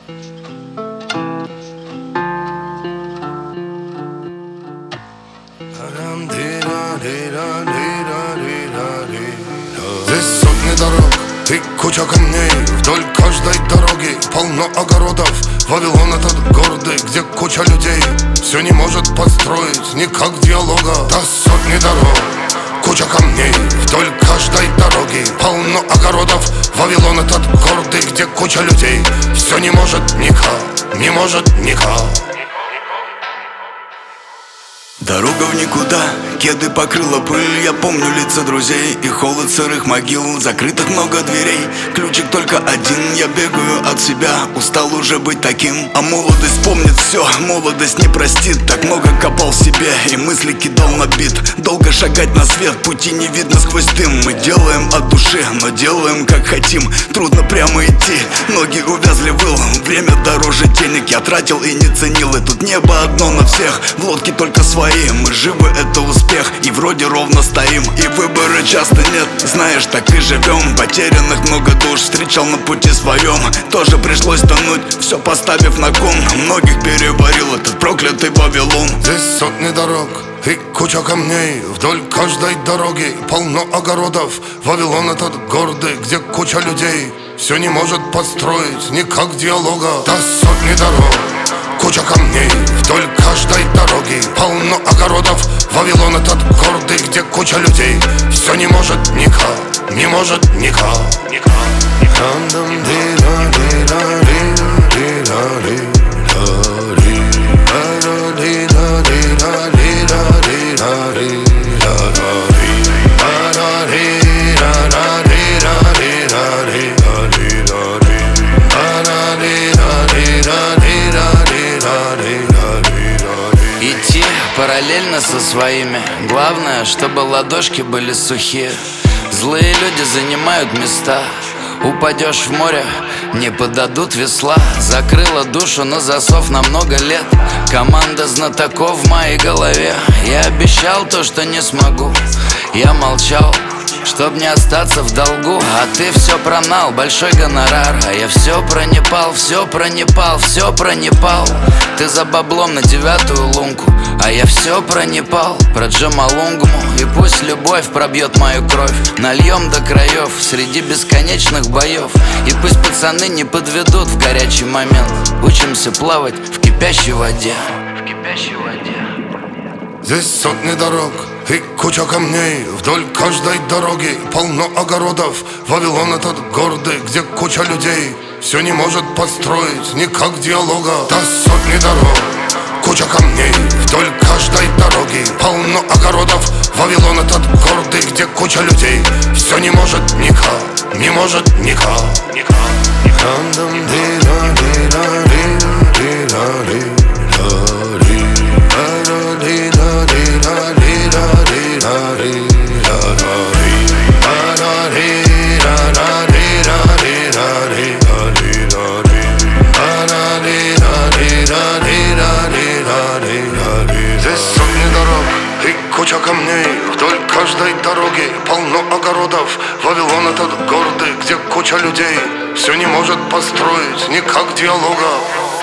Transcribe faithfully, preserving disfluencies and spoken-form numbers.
Здесь сотни дорог и куча камней. Вдоль каждой дороги полно огородов. Вавилон этот гордый, где куча людей все не может построить никак диалога. Да сотни дорог, куча камней. Вдоль каждой дороги полно огородов. Вавилон этот гордый, где куча людей все не может никак, не может никак. Дорога в никуда, кеды покрыла пыль. Я помню лица друзей и холод сырых могил. Закрытых много дверей, ключик только один. Я бегаю от себя, устал уже быть таким. А молодость помнит все, молодость не простит. Так много копал в себе и мысли кидал на бит. Долго шагать на свет, пути не видно сквозь дым. Мы делаем от души, но делаем как хотим. Трудно прямо идти, ноги увязли в ил. Время дороже денег, я тратил и не ценил. И тут небо одно на всех, в лодке только свои. Мы живы, это успех, и вроде ровно стоим. И выбора часто нет, знаешь, так и живем. Потерянных много душ встречал на пути своем. Тоже пришлось тонуть, все поставив на кон. Многих переварил этот проклятый Вавилон. Здесь сотни дорог и куча камней. Вдоль каждой дороги полно огородов. Вавилон этот гордый, где куча людей все не может построить никак диалога. Да сотни дорог, куча камней. Вдоль каждой дороги полно огородов. Вавилон этот гордый, где куча людей все не может никак, не может никак. Идти параллельно со своими. Главное, чтобы ладошки были сухие. Злые люди занимают места. Упадешь в море, не подадут весла. Закрыла душу на засов на много лет. Команда знатоков в моей голове. Я обещал то, что не смогу. Я молчал, чтоб не остаться в долгу. А ты все про Нал, большой гонорар. А я все про Непал, все про Непал, все про Непал. Ты за баблом на девятую лунку, а я все про Непал, про Джомолунгму. И пусть любовь пробьет мою кровь, нальем до краев среди бесконечных боев. И пусть пацаны не подведут в горячий момент. Учимся плавать в кипящей воде, в кипящей воде. Здесь сотни дорог и куча камней. Вдоль каждой дороги полно огородов. Вавилон этот гордый, где куча людей все не может построить никак диалога. Да сотни дорог, куча камней. Вдоль каждой дороги полно огородов. Вавилон этот гордый, где куча людей все не может никак, не может никак. Здесь сотни дорог и куча камней. Вдоль каждой дороги полно огородов. Вавилон этот гордый, где куча людей все не может построить никак диалога.